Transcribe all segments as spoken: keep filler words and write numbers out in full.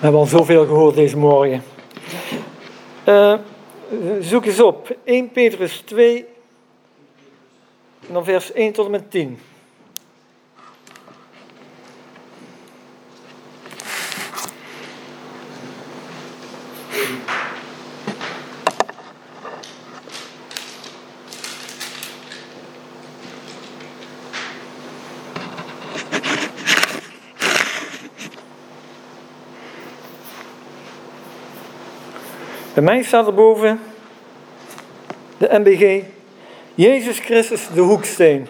hebben al zoveel gehoord deze morgen. Uh, zoek eens op. Eerste Petrus twee, en dan vers één tot en met tien. Bij mij staat er boven de M B G, Jezus Christus de hoeksteen.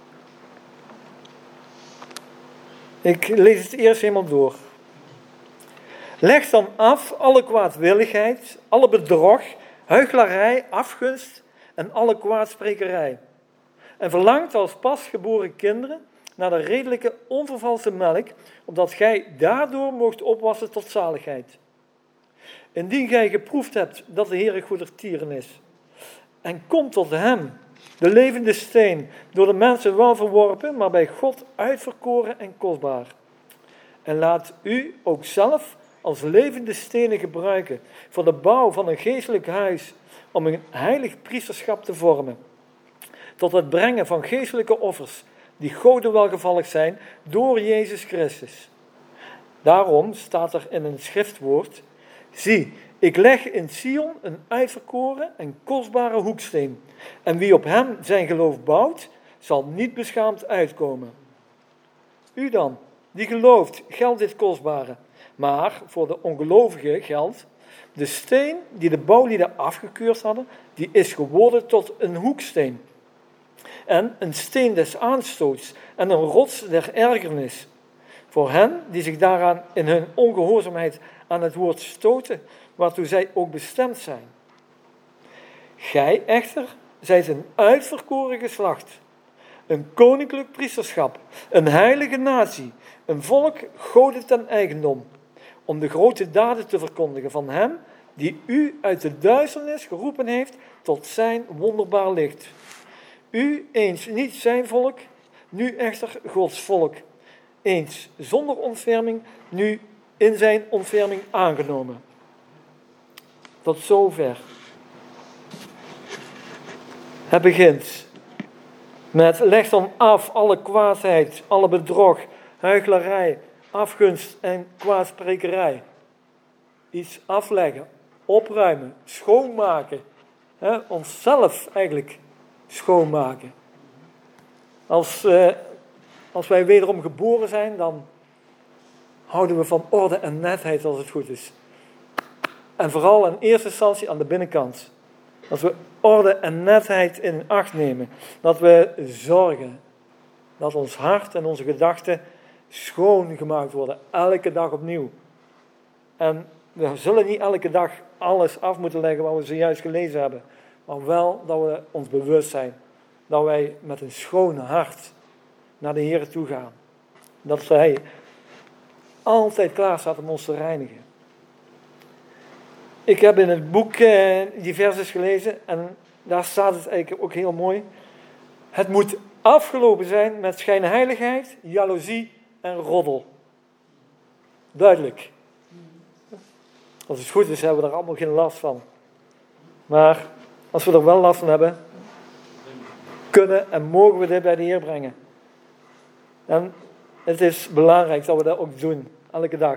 Ik lees het eerst helemaal door. Leg dan af alle kwaadwilligheid, alle bedrog, huichelarij, afgunst en alle kwaadsprekerij. En verlangt als pasgeboren kinderen naar de redelijke, onvervalste melk, opdat gij daardoor moogt opwassen tot zaligheid. Indien gij geproefd hebt dat de Heer goedertieren is, en komt tot hem, de levende steen, door de mensen wel verworpen, maar bij God uitverkoren en kostbaar. En laat u ook zelf als levende stenen gebruiken voor de bouw van een geestelijk huis, om een heilig priesterschap te vormen, tot het brengen van geestelijke offers, die Gode welgevallig zijn, door Jezus Christus. Daarom staat er in een schriftwoord: zie, ik leg in Sion een uitverkoren en kostbare hoeksteen. En wie op hem zijn geloof bouwt, zal niet beschaamd uitkomen. U dan, die gelooft, geldt dit kostbare. Maar voor de ongelovigen geldt, de steen die de bouwlieden afgekeurd hadden, die is geworden tot een hoeksteen. En een steen des aanstoots en een rots der ergernis. Voor hen die zich daaraan in hun ongehoorzaamheid aan het woord stoten, waartoe zij ook bestemd zijn. Gij echter zijt een uitverkoren geslacht, een koninklijk priesterschap, een heilige natie, een volk Gode ten eigendom, om de grote daden te verkondigen van hem die u uit de duisternis geroepen heeft tot zijn wonderbaar licht. U eens niet zijn volk, nu echter Gods volk, eens zonder ontferming, nu in zijn ontferming aangenomen. Tot zover. Het begint met: leg dan af alle kwaadheid, alle bedrog, huichelarij, afgunst en kwaadsprekerij. Iets afleggen, opruimen, schoonmaken. He, onszelf eigenlijk schoonmaken. Als, uh, als wij wederom geboren zijn, dan houden we van orde en netheid als het goed is. En vooral in eerste instantie aan de binnenkant. Dat we orde en netheid in acht nemen. Dat we zorgen dat ons hart en onze gedachten schoongemaakt worden. Elke dag opnieuw. En we zullen niet elke dag alles af moeten leggen wat we zojuist gelezen hebben. Maar wel dat we ons bewust zijn. Dat wij met een schoon hart naar de Heer toe gaan. Dat Hij altijd klaar staat om ons te reinigen. Ik heb in het boek eh, die verses gelezen en daar staat het eigenlijk ook heel mooi. Het moet afgelopen zijn met schijnheiligheid, jaloezie en roddel. Duidelijk. Als het goed is, hebben we er allemaal geen last van. Maar als we er wel last van hebben, kunnen en mogen we dit bij de Heer brengen. En het is belangrijk dat we dat ook doen, elke dag.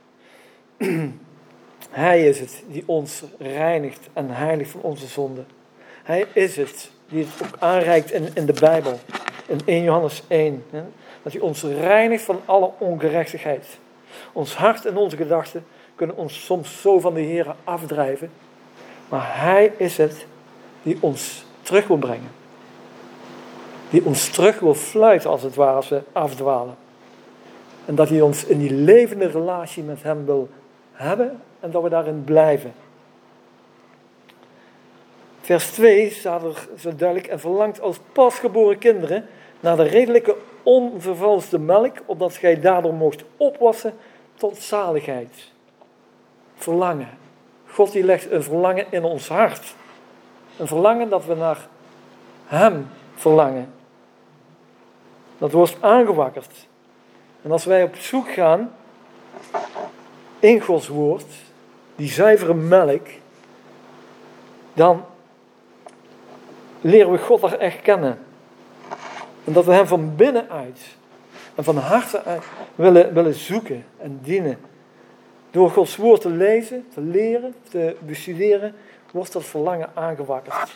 Hij is het die ons reinigt en heiligt van onze zonden. Hij is het die het ook aanreikt in, in de Bijbel. In eerste Johannes één. Hè, dat hij ons reinigt van alle ongerechtigheid. Ons hart en onze gedachten kunnen ons soms zo van de Heer afdrijven. Maar Hij is het die ons terug wil brengen. Die ons terug wil fluiten als het ware als we afdwalen. En dat hij ons in die levende relatie met hem wil hebben en dat we daarin blijven. Vers twee staat er zo duidelijk: en verlangt als pasgeboren kinderen naar de redelijke onvervalste melk, opdat gij daardoor moogt opwassen tot zaligheid. Verlangen. God die legt een verlangen in ons hart. Een verlangen dat we naar hem verlangen. Dat wordt aangewakkerd. En als wij op zoek gaan in Gods woord, die zuivere melk, dan leren we God er echt kennen. En dat we hem van binnenuit en van harte uit willen, willen zoeken en dienen. Door Gods woord te lezen, te leren, te bestuderen, wordt dat verlangen aangewakkerd.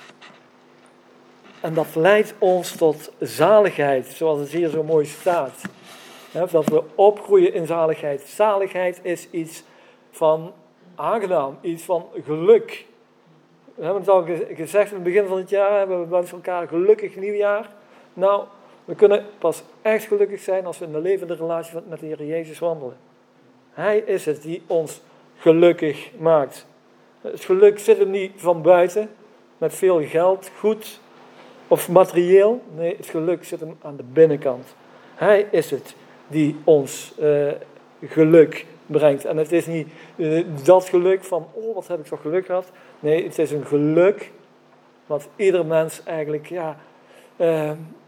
En dat leidt ons tot zaligheid, zoals het hier zo mooi staat. Dat we opgroeien in zaligheid. Zaligheid is iets van aangenaam, iets van geluk. We hebben het al gezegd in het begin van het jaar, hebben we wensen elkaar gelukkig nieuwjaar. Nou, we kunnen pas echt gelukkig zijn als we in een levende relatie met de Heer Jezus wandelen. Hij is het die ons gelukkig maakt. Het geluk zit hem niet van buiten, met veel geld, goed of materieel. Nee, het geluk zit hem aan de binnenkant. Hij is het die ons uh, geluk brengt. En het is niet uh, dat geluk van, oh wat heb ik toch geluk gehad. Nee, het is een geluk wat ieder mens eigenlijk ja, uh,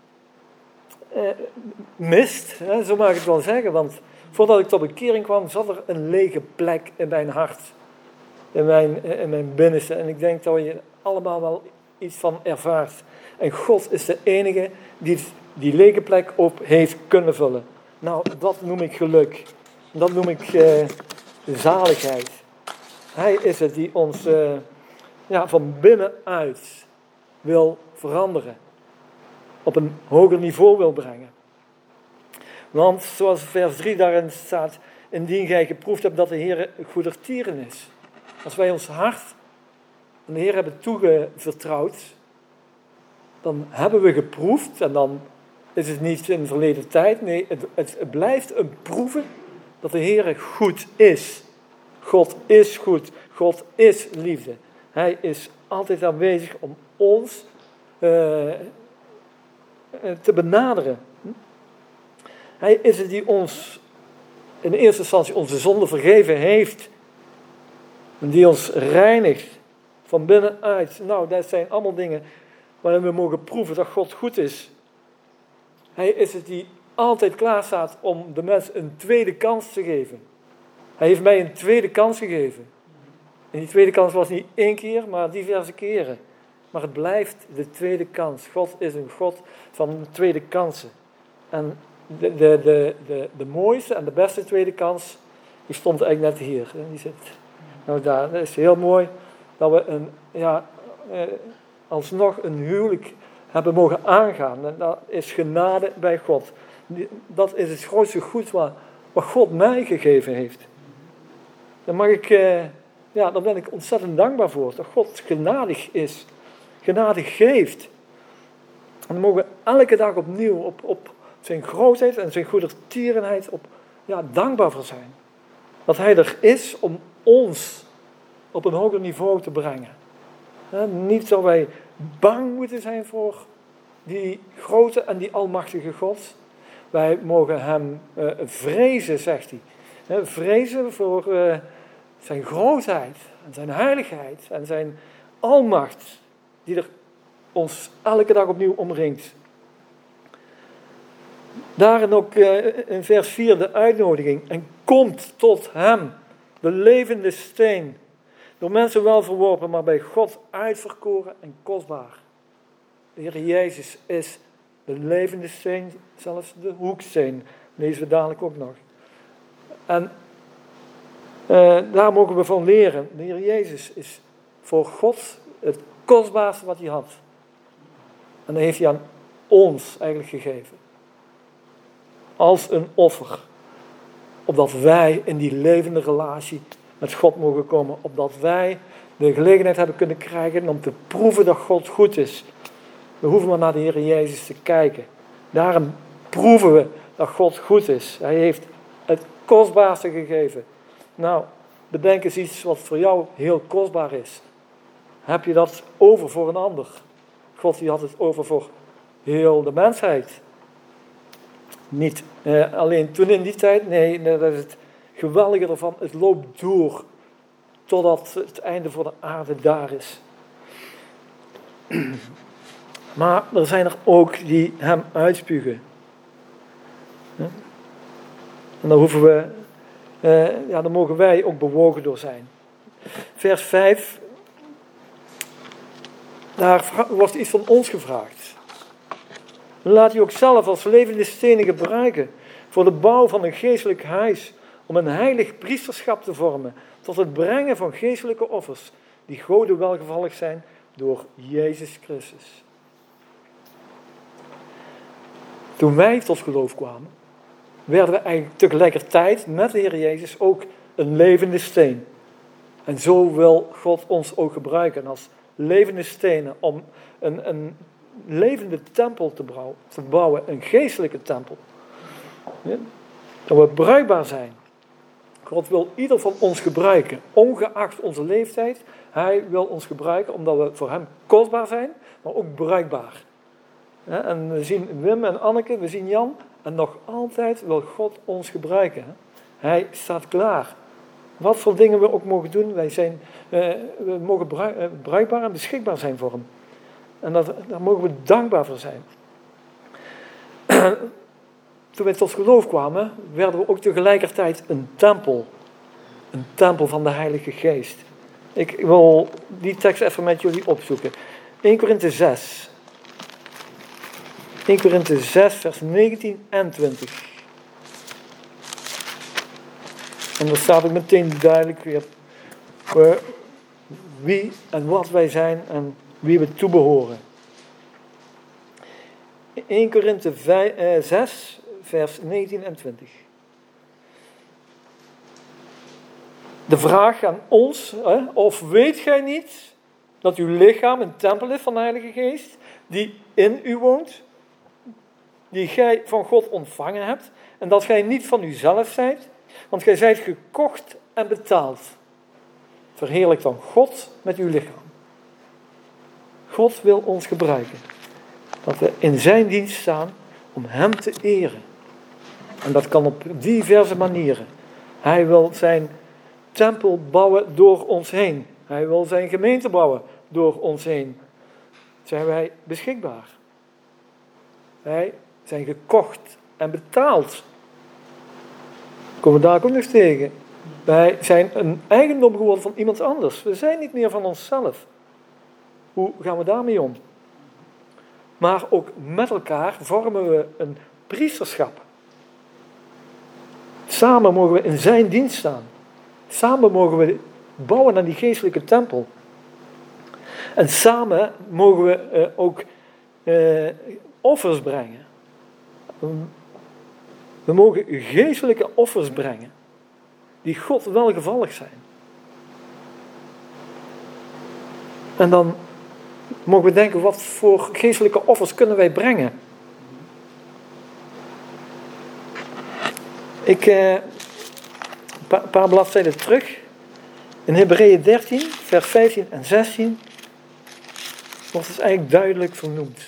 uh, mist. Hè? Zo mag ik het wel zeggen, want voordat ik tot bekering kwam, zat er een lege plek in mijn hart. In mijn, in mijn binnenste. En ik denk dat je allemaal wel iets van ervaart. En God is de enige die die lege plek op heeft kunnen vullen. Nou, dat noem ik geluk. Dat noem ik uh, zaligheid. Hij is het die ons uh, ja, van binnenuit wil veranderen. Op een hoger niveau wil brengen. Want, zoals vers drie daarin staat, indien gij geproefd hebt dat de Heer goedertieren is. Als wij ons hart aan de Heer hebben toevertrouwd, dan hebben we geproefd, en dan is het niet in de verleden tijd, nee, het, het blijft een proeven dat de Heer goed is. God is goed, God is liefde. Hij is altijd aanwezig om ons uh, te benaderen. Hij is het die ons in eerste instantie onze zonde vergeven heeft. En die ons reinigt van binnenuit. Nou, dat zijn allemaal dingen waarin we mogen proeven dat God goed is. Hij is het die altijd klaar staat om de mens een tweede kans te geven. Hij heeft mij een tweede kans gegeven. En die tweede kans was niet één keer, maar diverse keren. Maar het blijft de tweede kans. God is een God van tweede kansen. En de, de, de, de, de mooiste en de beste tweede kans, die stond eigenlijk net hier. Die zit nou daar. Dat is heel mooi dat we een, ja, eh, alsnog een huwelijk hebben mogen aangaan. En dat is genade bij God. Dat is het grootste goed wat, wat God mij gegeven heeft. Daar mag ik, eh, ja, daar ben ik ontzettend dankbaar voor. Dat God genadig is. Genade geeft. En we mogen elke dag opnieuw op, op zijn grootheid en zijn goedertierenheid op, ja, dankbaar voor zijn. Dat hij er is om ons op een hoger niveau te brengen. He, niet dat wij bang moeten zijn voor die grote en die almachtige God. Wij mogen hem uh, vrezen, zegt hij. He, vrezen voor uh, zijn grootheid en zijn heiligheid en zijn almacht die er ons elke dag opnieuw omringt. Daarin ook uh, in vers vier de uitnodiging. En komt tot hem, de levende steen. Door mensen wel verworpen, maar bij God uitverkoren en kostbaar. De Heer Jezus is de levende steen, zelfs de hoeksteen. Lezen we dadelijk ook nog. En uh, daar mogen we van leren. De Heer Jezus is voor God het kostbaarste wat hij had. En dat heeft hij aan ons eigenlijk gegeven. Als een offer. Opdat wij in die levende relatie met God mogen komen. Opdat wij de gelegenheid hebben kunnen krijgen om te proeven dat God goed is. We hoeven maar naar de Heer Jezus te kijken. Daarom proeven we dat God goed is. Hij heeft het kostbaarste gegeven. Nou, bedenk eens iets wat voor jou heel kostbaar is. Heb je dat over voor een ander? God die had het over voor heel de mensheid. Niet eh, alleen toen in die tijd. Nee, nee, dat is het geweldige ervan. Het loopt door totdat het einde voor de aarde daar is. Maar er zijn er ook die hem uitspugen. En dan hoeven we Uh, ja, daar mogen wij ook bewogen door zijn. Vers vijf. Daar wordt iets van ons gevraagd. Laat u ook zelf als levende stenen gebruiken voor de bouw van een geestelijk huis, om een heilig priesterschap te vormen, tot het brengen van geestelijke offers, die Gode welgevallig zijn door Jezus Christus. Toen wij tot geloof kwamen, werden we eigenlijk tegelijkertijd met de Heer Jezus ook een levende steen. En zo wil God ons ook gebruiken als levende stenen om een, een levende tempel te bouwen, te bouwen, een geestelijke tempel. Ja? Dat we bruikbaar zijn. God wil ieder van ons gebruiken, ongeacht onze leeftijd. Hij wil ons gebruiken omdat we voor hem kostbaar zijn, maar ook bruikbaar. Ja, en we zien Wim en Anneke, we zien Jan, en nog altijd wil God ons gebruiken. Hij staat klaar. Wat voor dingen we ook mogen doen, wij zijn, uh, we mogen bruik, uh, bruikbaar en beschikbaar zijn voor hem. En dat, daar mogen we dankbaar voor zijn. Toen wij tot geloof kwamen, werden we ook tegelijkertijd een tempel. Een tempel van de Heilige Geest. Ik wil die tekst even met jullie opzoeken. Eerste Korinthe zes. Eerste Korinthe zes, vers negentien en twintig. En daar staat ook meteen duidelijk weer wie en wat wij zijn en wie we toebehoren. Eerste Korinthe zes, vers negentien en twintig. De vraag aan ons, hè, of weet gij niet dat uw lichaam een tempel is van de Heilige Geest, die in u woont, die gij van God ontvangen hebt, en dat gij niet van uzelf zijt, want gij zijt gekocht en betaald. Verheerlijk dan God met uw lichaam. God wil ons gebruiken. Dat we in zijn dienst staan om hem te eren. En dat kan op diverse manieren. Hij wil zijn tempel bouwen door ons heen. Hij wil zijn gemeente bouwen door ons heen. Zijn wij beschikbaar. Wij zijn gekocht en betaald. Komen we daar ook nog tegen. Wij zijn een eigendom geworden van iemand anders. We zijn niet meer van onszelf. Hoe gaan we daarmee om? Maar ook met elkaar vormen we een priesterschap. Samen mogen we in zijn dienst staan. Samen mogen we bouwen aan die geestelijke tempel. En samen mogen we uh, ook uh, offers brengen. We mogen geestelijke offers brengen. Die God welgevallig zijn. En dan mogen we denken, wat voor geestelijke offers kunnen wij brengen? Ik, eh, een paar, paar bladzijden terug, in Hebreeën dertien, vers vijftien en zestien, wordt het eigenlijk duidelijk vernoemd.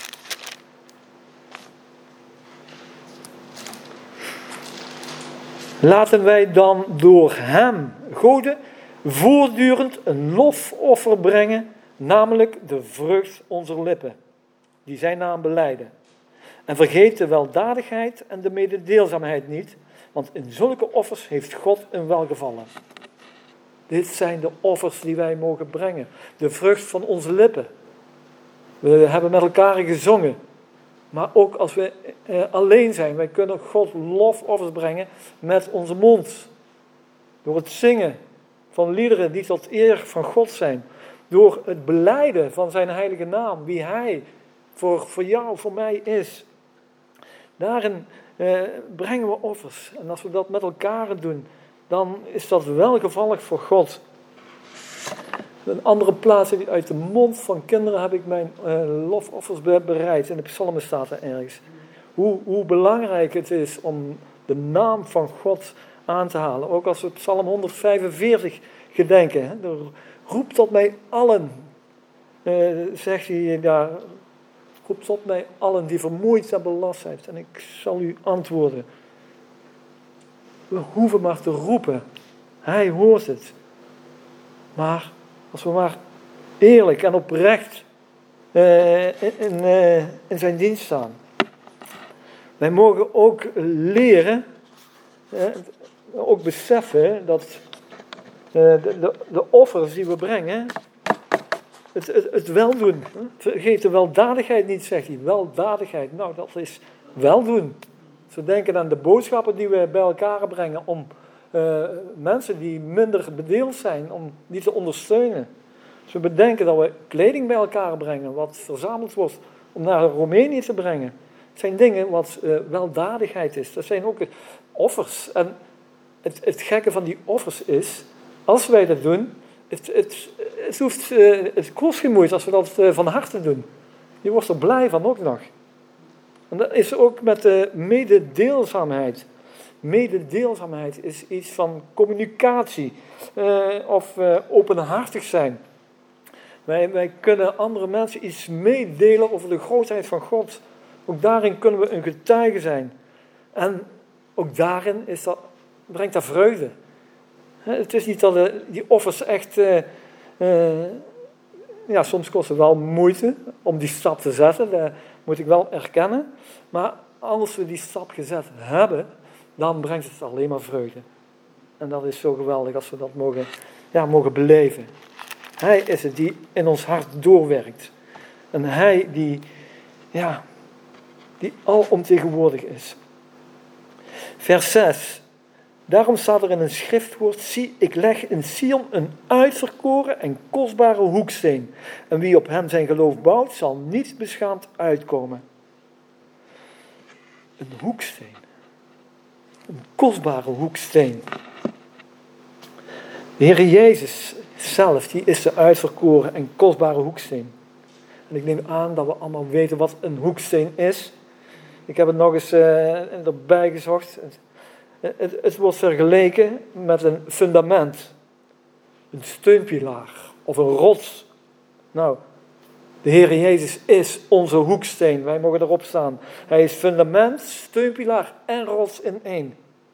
Laten wij dan door hem, Gode, voortdurend een lofoffer brengen, namelijk de vrucht onze lippen, die zijn naam belijden. En vergeet de weldadigheid en de mededeelzaamheid niet, want in zulke offers heeft God een welgevallen. Dit zijn de offers die wij mogen brengen, de vrucht van onze lippen. We hebben met elkaar gezongen, maar ook als we eh, alleen zijn, wij kunnen God lofoffers brengen met onze mond. Door het zingen van liederen die tot eer van God zijn. Door het belijden van zijn heilige naam, wie hij voor, voor jou, voor mij is. Daarin eh, brengen we offers. En als we dat met elkaar doen, dan is dat welgevallig voor God. Een andere plaats uit de mond van kinderen heb ik mijn uh, lofoffers bereid. In de psalmen staat er ergens. Hoe, hoe belangrijk het is om de naam van God aan te halen. Ook als we psalm honderdvijfenveertig gedenken. Hè. Roep tot mij allen, uh, zegt hij daar. Roep tot mij allen die vermoeid en belast zijn. En ik zal u antwoorden. We hoeven maar te roepen. Hij hoort het. Maar als we maar eerlijk en oprecht uh, in, in, uh, in zijn dienst staan. Wij mogen ook leren. Uh, ook beseffen dat uh, de, de, de offers die we brengen, het, het, het weldoen, vergeet de weldadigheid niet, zegt hij. Weldadigheid, nou dat is weldoen. Als we denken aan de boodschappen die we bij elkaar brengen om uh, mensen die minder bedeeld zijn, om die te ondersteunen. Als we bedenken dat we kleding bij elkaar brengen, wat verzameld wordt om naar Roemenië te brengen. Het zijn dingen wat uh, weldadigheid is. Dat zijn ook offers. En het, het gekke van die offers is, als wij dat doen, het, het, het, hoeft, uh, het kost geen moeite als we dat uh, van harte doen. Je wordt er blij van ook nog. En dat is ook met de mededeelzaamheid. Mededeelzaamheid is iets van communicatie uh, of uh, openhartig zijn. Wij, wij kunnen andere mensen iets meedelen over de grootheid van God. Ook daarin kunnen we een getuige zijn. En ook daarin is dat, brengt dat vreugde. Het is niet dat de, die offers echt... Uh, uh, ja, soms kost het wel moeite om die stap te zetten. Dat moet ik wel erkennen. Maar als we die stap gezet hebben, dan brengt het alleen maar vreugde. En dat is zo geweldig als we dat mogen, ja, mogen beleven. Hij is het die in ons hart doorwerkt. En hij die, ja, die alomtegenwoordig is. Vers zes. Daarom staat er in een schriftwoord: zie, ik leg in Sion een uitverkoren en kostbare hoeksteen. En wie op hem zijn geloof bouwt, zal niet beschaamd uitkomen. Een hoeksteen. Een kostbare hoeksteen. De Heer Jezus zelf, die is de uitverkoren en kostbare hoeksteen. En ik neem aan dat we allemaal weten wat een hoeksteen is. Ik heb het nog eens uh, erbij gezocht. Het, het, het wordt vergeleken met een fundament. Een steunpilaar of een rots. Nou, de Heer Jezus is onze hoeksteen. Wij mogen erop staan. Hij is fundament, steunpilaar en rots in één.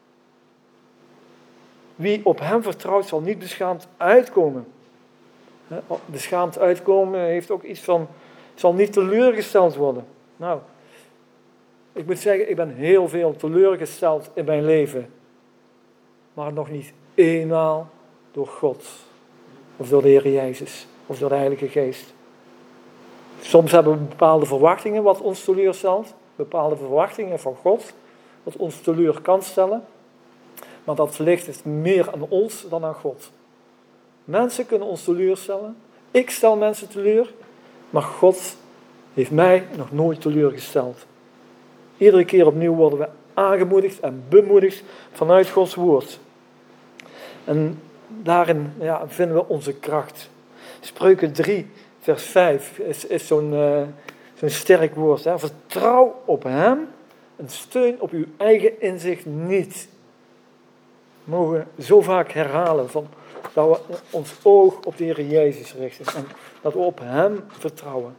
Wie op hem vertrouwt zal niet beschaamd uitkomen. Beschaamd uitkomen heeft ook iets van, zal niet teleurgesteld worden. Nou, ik moet zeggen, ik ben heel veel teleurgesteld in mijn leven. Maar nog niet eenmaal door God. Of door de Heer Jezus. Of door de Heilige Geest. Soms hebben we bepaalde verwachtingen wat ons teleurstelt. Bepaalde verwachtingen van God. Wat ons teleur kan stellen. Maar dat ligt het meer aan ons dan aan God. Mensen kunnen ons teleurstellen. Ik stel mensen teleur. Maar God heeft mij nog nooit teleurgesteld. Iedere keer opnieuw worden we aangemoedigd en bemoedigd vanuit Gods woord. En daarin ja, vinden we onze kracht. Spreuken drie, vers vijf is, is zo'n, uh, zo'n sterk woord. Hè. Vertrouw op hem en steun op uw eigen inzicht niet. We mogen zo vaak herhalen van, dat we ons oog op de Heer Jezus richten. En dat we op hem vertrouwen.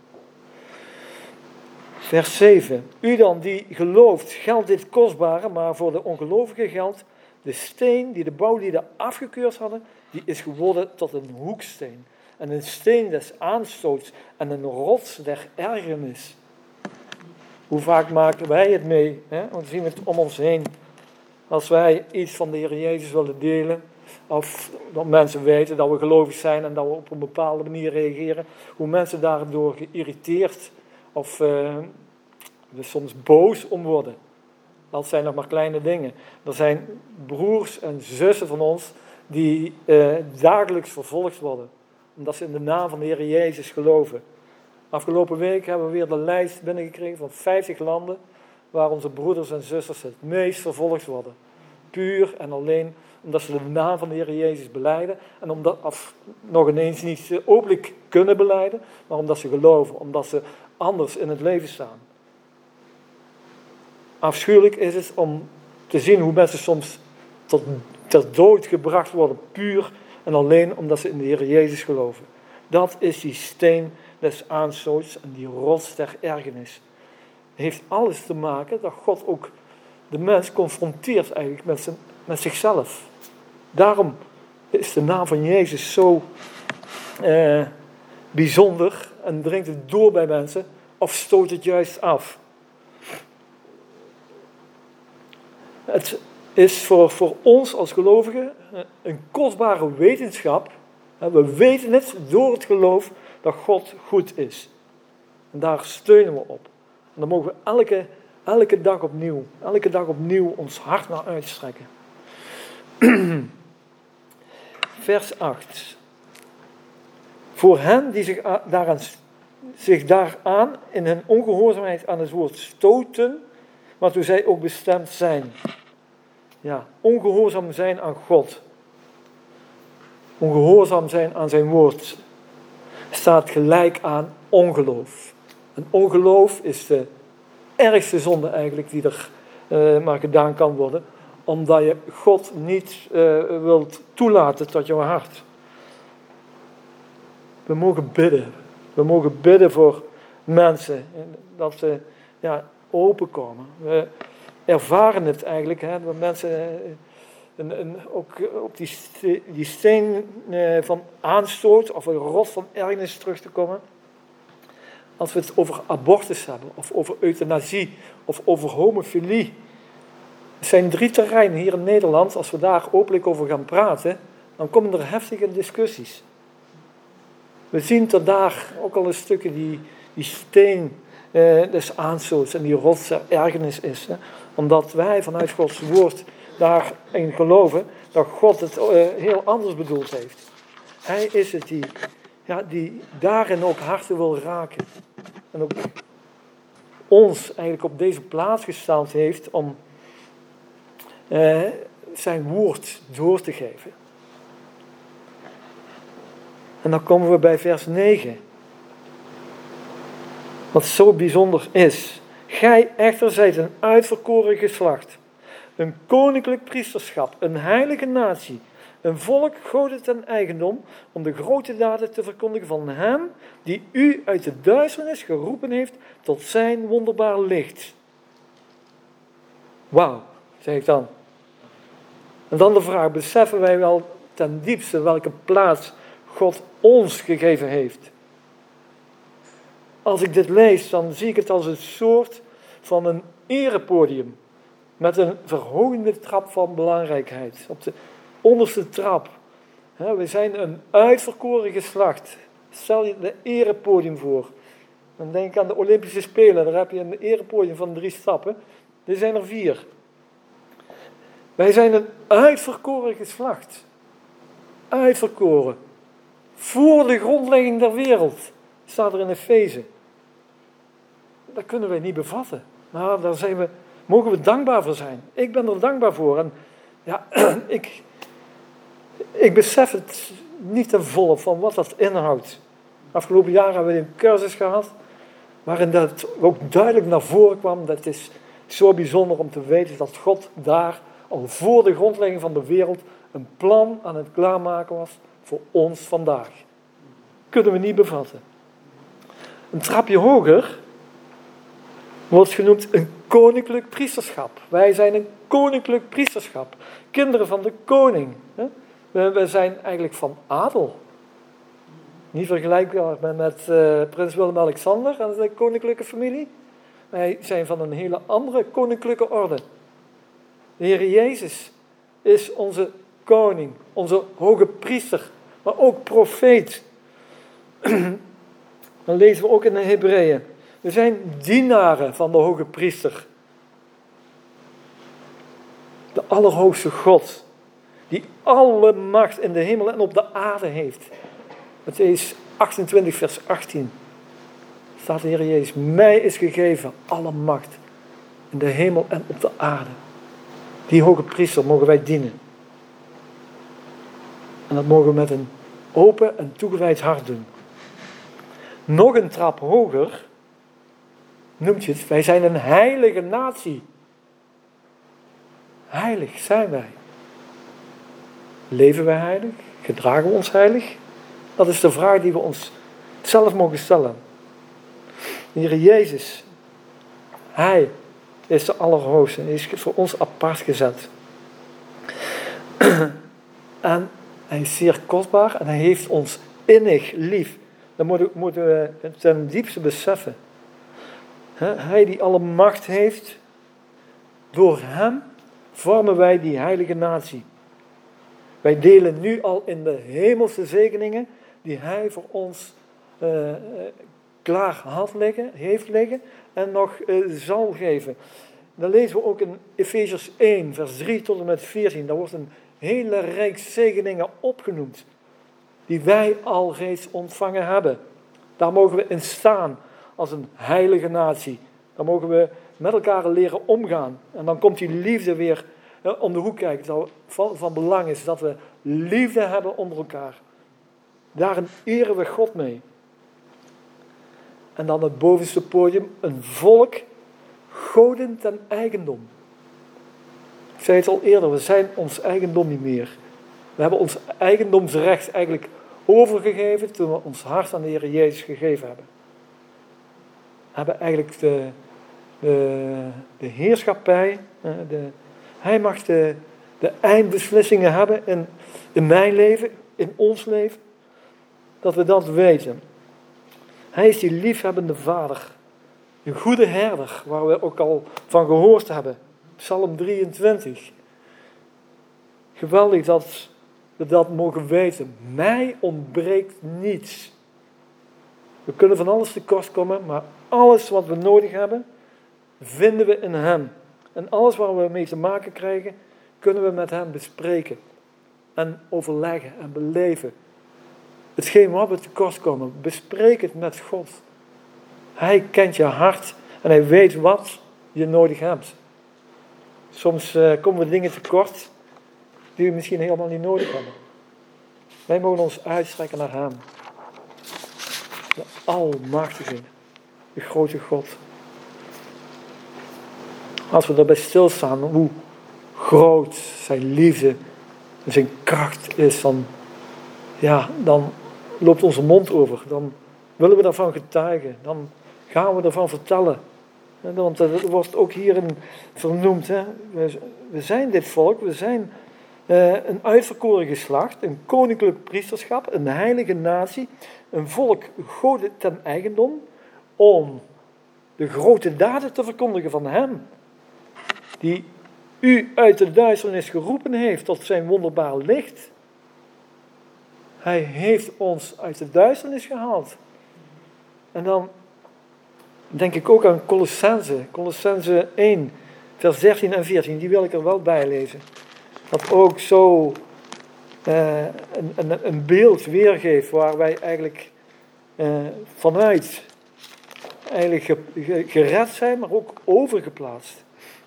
Vers zeven. U dan die gelooft, geldt dit kostbare, maar voor de ongelovigen geldt de steen die de bouwlieden afgekeurd hadden, die is geworden tot een hoeksteen. En een steen des aanstoots en een rots der ergernis. Hoe vaak maken wij het mee? Hè? Want we zien het om ons heen. Als wij iets van de Heer Jezus willen delen, of dat mensen weten dat we gelovig zijn en dat we op een bepaalde manier reageren, hoe mensen daardoor geïrriteerd of uh, er soms boos om worden. Dat zijn nog maar kleine dingen. Er zijn broers en zussen van ons die uh, dagelijks vervolgd worden. Omdat ze in de naam van de Heer Jezus geloven. Afgelopen week hebben we weer de lijst binnengekregen van vijftig landen waar onze broeders en zusters het meest vervolgd worden. Puur en alleen omdat ze de naam van de Heer Jezus belijden. En omdat, of nog ineens niet openlijk kunnen belijden, maar omdat ze geloven. Omdat ze anders in het leven staan. Afschuwelijk is het om te zien hoe mensen soms tot ter dood gebracht worden. Puur en alleen omdat ze in de Heer Jezus geloven. Dat is die steen des aanstoots en die rots der ergernis. Het heeft alles te maken dat God ook de mens confronteert eigenlijk met, zijn, met zichzelf. Daarom is de naam van Jezus zo eh, bijzonder en dringt het door bij mensen of stoot het juist af. Het, is voor, voor ons als gelovigen een kostbare wetenschap. We weten het door het geloof dat God goed is. En daar steunen we op. En dan mogen we elke, elke dag opnieuw, elke dag opnieuw ons hart naar uitstrekken. Vers acht. Voor hen die zich daaraan, zich daaraan in hun ongehoorzaamheid aan het woord stoten, waartoe zij ook bestemd zijn. Ja, ongehoorzaam zijn aan God. Ongehoorzaam zijn aan zijn woord staat gelijk aan ongeloof. En ongeloof is de ergste zonde eigenlijk die er uh, maar gedaan kan worden, omdat je God niet uh, wilt toelaten tot jouw hart. We mogen bidden. We mogen bidden voor mensen, dat ze ja, openkomen. We ervaren het eigenlijk, hè, dat mensen een, een, ook op die, ste, die steen uh, van aanstoot of een rot van ergernis terug te komen. Als we het over abortus hebben, of over euthanasie, of over homofilie. Er zijn drie terreinen hier in Nederland, als we daar openlijk over gaan praten, dan komen er heftige discussies. We zien dat daar ook al een stukje die, die steen eh, des aanstoots en die rots der ergernis is. Hè? Omdat wij vanuit Gods woord daarin geloven dat God het uh, heel anders bedoeld heeft. Hij is het die, ja, die daarin ook harten wil raken. En ook ons eigenlijk op deze plaats gesteld heeft om uh, zijn woord door te geven. En dan komen we bij vers negen. Wat zo bijzonder is. Gij echter zijt een uitverkoren geslacht. Een koninklijk priesterschap. Een heilige natie. Een volk goden ten eigendom. Om de grote daden te verkondigen van hem. Die u uit de duisternis geroepen heeft tot zijn wonderbaar licht. Wauw, zeg ik dan. En dan de vraag. Beseffen wij wel ten diepste welke plaats God ons gegeven heeft. Als ik dit lees, dan zie ik het als een soort van een erepodium. Met een verhogende trap van belangrijkheid. Op de onderste trap. We zijn een uitverkoren geslacht. Stel je een erepodium voor. Dan denk ik aan de Olympische Spelen. Daar heb je een erepodium van drie stappen. Er zijn er vier. Wij zijn een uitverkoren geslacht. Uitverkoren. Voor de grondlegging der wereld, staat er in Efeze. Dat kunnen wij niet bevatten. Maar daar zijn we, mogen we dankbaar voor zijn. Ik ben er dankbaar voor. En ja, ik, ik besef het niet ten volle van wat dat inhoudt. Afgelopen jaar hebben we een cursus gehad, waarin dat ook duidelijk naar voren kwam. Dat is zo bijzonder om te weten dat God daar al voor de grondlegging van de wereld een plan aan het klaarmaken was voor ons vandaag. Kunnen we niet bevatten. Een trapje hoger wordt genoemd een koninklijk priesterschap. Wij zijn een koninklijk priesterschap. Kinderen van de koning. We zijn eigenlijk van adel. Niet vergelijkbaar met, met uh, prins Willem-Alexander en zijn koninklijke familie. Wij zijn van een hele andere koninklijke orde. De Heer Jezus is onze koning, onze hoge priester, maar ook profeet. Dan lezen we ook in de Hebreeën. We zijn dienaren van de hoge priester. De allerhoogste God, die alle macht in de hemel en op de aarde heeft. Mattheüs achtentwintig vers achttien. Staat de Heer Jezus, mij is gegeven alle macht in de hemel en op de aarde. Die hoge priester mogen wij dienen. En dat mogen we met een open en toegewijd hart doen. Nog een trap hoger noemt je het, wij zijn een heilige natie. Heilig zijn wij. Leven wij heilig? Gedragen we ons heilig? Dat is de vraag die we ons zelf mogen stellen. De Heer Jezus, Hij is de Allerhoogste. Hij is voor ons apart gezet. En Hij is zeer kostbaar en Hij heeft ons innig lief. Dat moeten we ten diepste beseffen. Hij die alle macht heeft, door Hem vormen wij die heilige natie. Wij delen nu al in de hemelse zegeningen die hij voor ons uh, uh, klaar had liggen, heeft liggen en nog uh, zal geven. Dan lezen we ook in Efeziërs één, vers drie tot en met veertien. Daar wordt een hele rijk zegeningen opgenoemd die wij al reeds ontvangen hebben. Daar mogen we in staan als een heilige natie. Daar mogen we met elkaar leren omgaan. En dan komt die liefde weer uh, om de hoek kijken. Het van, van belang is dat we liefde hebben onder elkaar. Daarin eren we God mee. En dan het bovenste podium, een volk, goden ten eigendom. Ik zei het al eerder, we zijn ons eigendom niet meer. We hebben ons eigendomsrecht eigenlijk overgegeven toen we ons hart aan de Heer Jezus gegeven hebben. We hebben eigenlijk de, de, de heerschappij, de, hij mag de, de eindbeslissingen hebben in, in mijn leven, in ons leven, dat we dat weten. Hij is die liefhebbende vader, een goede herder, waar we ook al van gehoord hebben. Psalm drieëntwintig. Geweldig dat we dat mogen weten. Mij ontbreekt niets. We kunnen van alles tekort komen, maar alles wat we nodig hebben, vinden we in hem. En alles waar we mee te maken krijgen, kunnen we met hem bespreken. En overleggen en beleven. Hetgeen wat we tekort komen, bespreek het met God. Hij kent je hart en hij weet wat je nodig hebt. Soms uh, komen we dingen tekort die we misschien helemaal niet nodig hebben. Wij mogen ons uitstrekken naar hem. De almachtige, de grote God. Als we daarbij stilstaan hoe groot zijn liefde en zijn kracht is, dan, ja, dan loopt onze mond over. Dan willen we daarvan getuigen. Dan gaan we ervan vertellen. Want dat wordt ook hierin vernoemd. Hè. We, we zijn dit volk, we zijn uh, een uitverkoren geslacht, een koninklijk priesterschap, een heilige natie, een volk goden ten eigendom, om de grote daden te verkondigen van hem, die u uit de duisternis geroepen heeft tot zijn wonderbaar licht. Hij heeft ons uit de duisternis gehaald. En dan denk ik ook aan Colossense, Colossense één, vers dertien en veertien, die wil ik er wel bij lezen. Dat ook zo uh, een, een, een beeld weergeeft waar wij eigenlijk uh, vanuit eigenlijk ge, ge, gered zijn, maar ook overgeplaatst.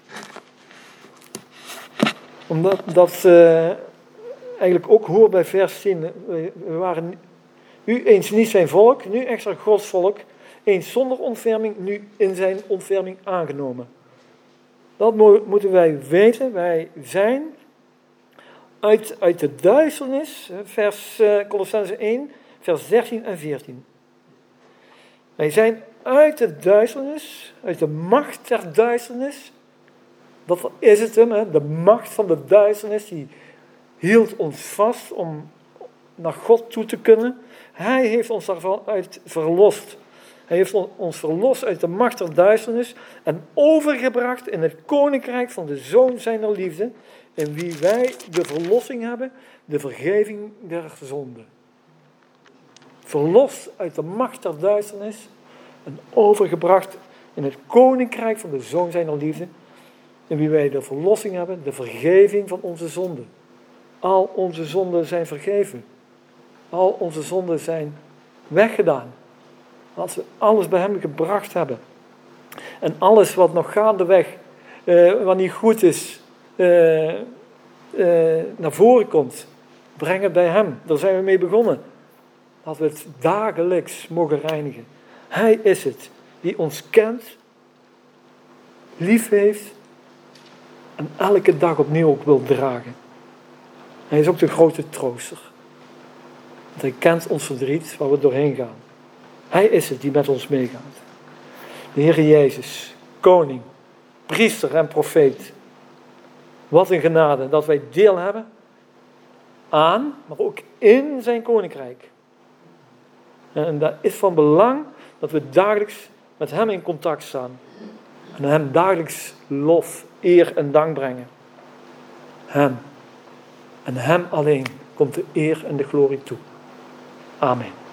Omdat dat uh, eigenlijk ook hoort bij vers tien. We, we waren u eens niet zijn volk, nu extra Gods volk. Eens zonder ontferming, nu in zijn ontferming aangenomen. Dat mo- moeten wij weten. Wij zijn uit, uit de duisternis, vers uh, Colossense één, vers dertien en veertien. Wij zijn uit de duisternis, uit de macht der duisternis. Dat is het hem, hè? De macht van de duisternis, die hield ons vast om naar God toe te kunnen. Hij heeft ons daarvan uit verlost. Hij heeft ons verlost uit de macht der duisternis en overgebracht in het koninkrijk van de Zoon zijner liefde, in wie wij de verlossing hebben, de vergeving der zonde. Verlost uit de macht der duisternis en overgebracht in het koninkrijk van de Zoon zijner liefde, in wie wij de verlossing hebben, de vergeving van onze zonden. Al onze zonden zijn vergeven. Al onze zonden zijn weggedaan. Als we alles bij hem gebracht hebben. En alles wat nog gaandeweg, uh, wat niet goed is, uh, uh, naar voren komt. Breng het bij hem. Daar zijn we mee begonnen. Dat we het dagelijks mogen reinigen. Hij is het die ons kent, lief heeft en elke dag opnieuw ook wil dragen. Hij is ook de grote trooster. Want hij kent ons verdriet waar we doorheen gaan. Hij is het die met ons meegaat. De Heer Jezus, koning, priester en profeet. Wat een genade dat wij deel hebben aan, maar ook in zijn koninkrijk. En dat is van belang dat we dagelijks met hem in contact staan. En hem dagelijks lof, eer en dank brengen. Hem. En hem alleen komt de eer en de glorie toe. Amen.